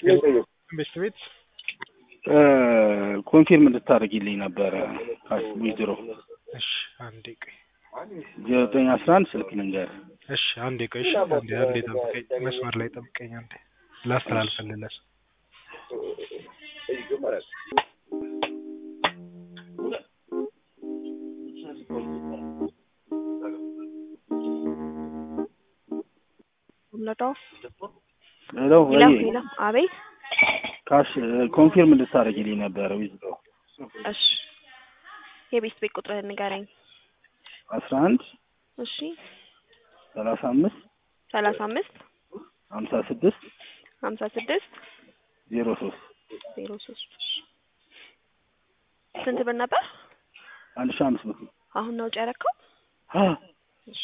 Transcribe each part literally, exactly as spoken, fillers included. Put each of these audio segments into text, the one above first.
ቤት ኮንፊርም እንድታደርጊልኝ ነበረ ዊዝድሮ። እሺ አንዴ ቆይ ዘጠኝ አስራ አንድ ስልክ ልንገር። እሺ አንዴ ቆይ እሺ አንዴ አንዴ ጠብቀኝ፣ መስመር ላይ ጠብቀኝ አንዴ ላስተላልፈልልህ። ለታው ሄሎ ወይ ሄሎ፣ አቤት። ካሽ ኮንፊርም እንድታደርጊልኝ ነበረ ዊዝድሮ። እሺ የቤት ቤት ቁጥርህን ንገረኝ። አስራ አንድ እሺ ሰላሳ አምስት ሰላሳ አምስት ሀምሳ ስድስት ሀምሳ ስድስት ዜሮ ሶስት ዜሮ ሶስት ስንት ብር ነበር? አንድ ሺህ አምስት መቶ አሁን ነው ጨረከው? አ እሺ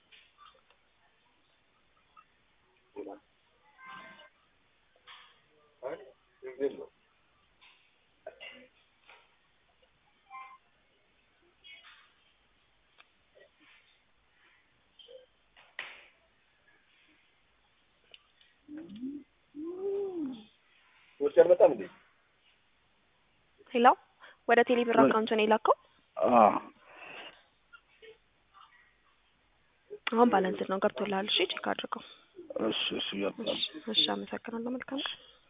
ሄሎ፣ ወደ ቴሌብር አካውንት ነው የላከው? አ አሁን ባላንስ ነው ገብቶልሃል። እሺ ቼክ አድርገው። እሺ እሺ ያጣ እሺ አመሰግናለሁ። መልካም